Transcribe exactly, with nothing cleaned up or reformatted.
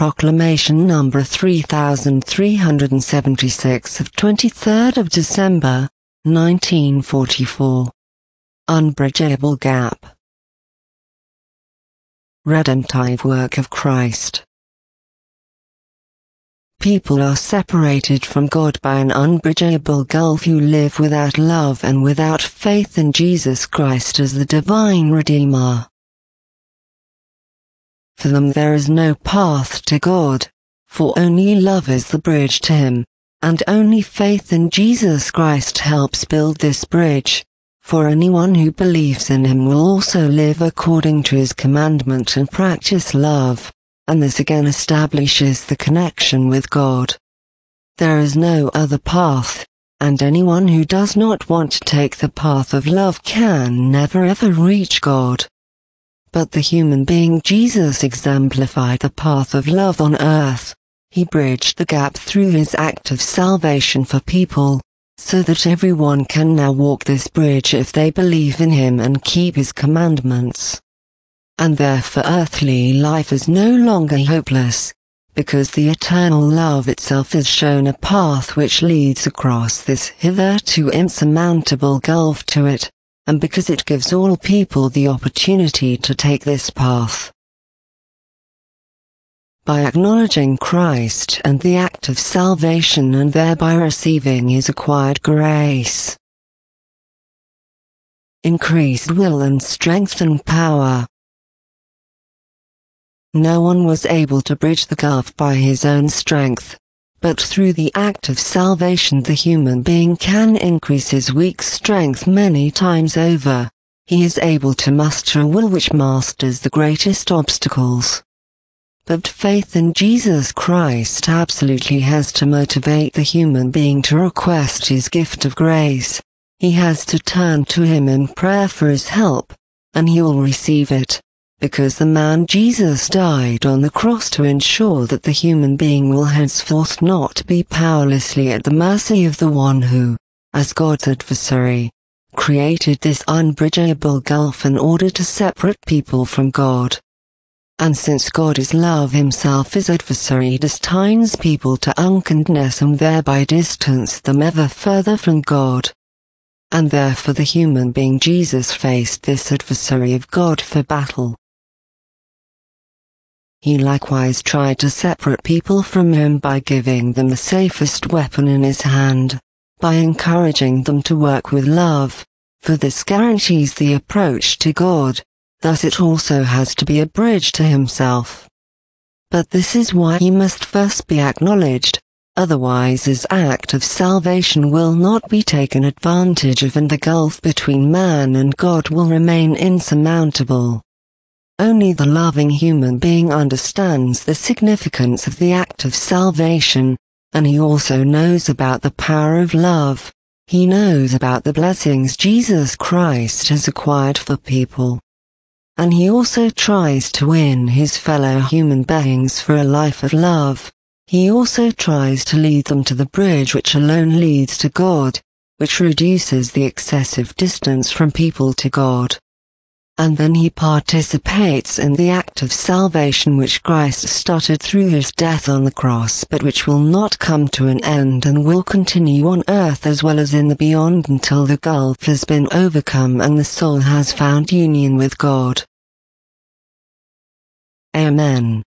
Proclamation number three thousand three hundred seventy-six of twenty-third of December, nineteen forty-four. Unbridgeable Gap. Redemptive work of Christ. People are separated from God by an unbridgeable gulf who live without love and without faith in Jesus Christ as the divine Redeemer. For them there is no path to God, for only love is the bridge to Him, and only faith in Jesus Christ helps build this bridge, for anyone who believes in Him will also live according to His commandment and practice love, and this again establishes the connection with God. There is no other path, and anyone who does not want to take the path of love can never ever reach God. But the human being Jesus exemplified the path of love on earth. He bridged the gap through His act of salvation for people, so that everyone can now walk this bridge if they believe in Him and keep His commandments. And therefore earthly life is no longer hopeless, because the eternal love itself has shown a path which leads across this hitherto insurmountable gulf to it, and because it gives all people the opportunity to take this path. By acknowledging Christ and the act of salvation and thereby receiving His acquired grace, increased will and strength and power. No one was able to bridge the gulf by his own strength, but through the act of salvation the human being can increase his weak strength many times over. He is able to muster a will which masters the greatest obstacles. But faith in Jesus Christ absolutely has to motivate the human being to request His gift of grace. He has to turn to Him in prayer for His help, and he will receive it, because the man Jesus died on the cross to ensure that the human being will henceforth not be powerlessly at the mercy of the one who, as God's adversary, created this unbridgeable gulf in order to separate people from God. And since God is love Himself, His adversary destines people to unkindness and thereby distance them ever further from God. And therefore the human being Jesus faced this adversary of God for battle. He likewise tried to separate people from Him by giving them the safest weapon in His hand, by encouraging them to work with love, for this guarantees the approach to God, thus it also has to be a bridge to Himself. But this is why He must first be acknowledged, otherwise His act of salvation will not be taken advantage of and the gulf between man and God will remain insurmountable. Only the loving human being understands the significance of the act of salvation, and he also knows about the power of love. He knows about the blessings Jesus Christ has acquired for people. And he also tries to win his fellow human beings for a life of love. He also tries to lead them to the bridge which alone leads to God, which reduces the excessive distance from people to God. And then he participates in the act of salvation which Christ started through His death on the cross, but which will not come to an end and will continue on earth as well as in the beyond until the gulf has been overcome and the soul has found union with God. Amen.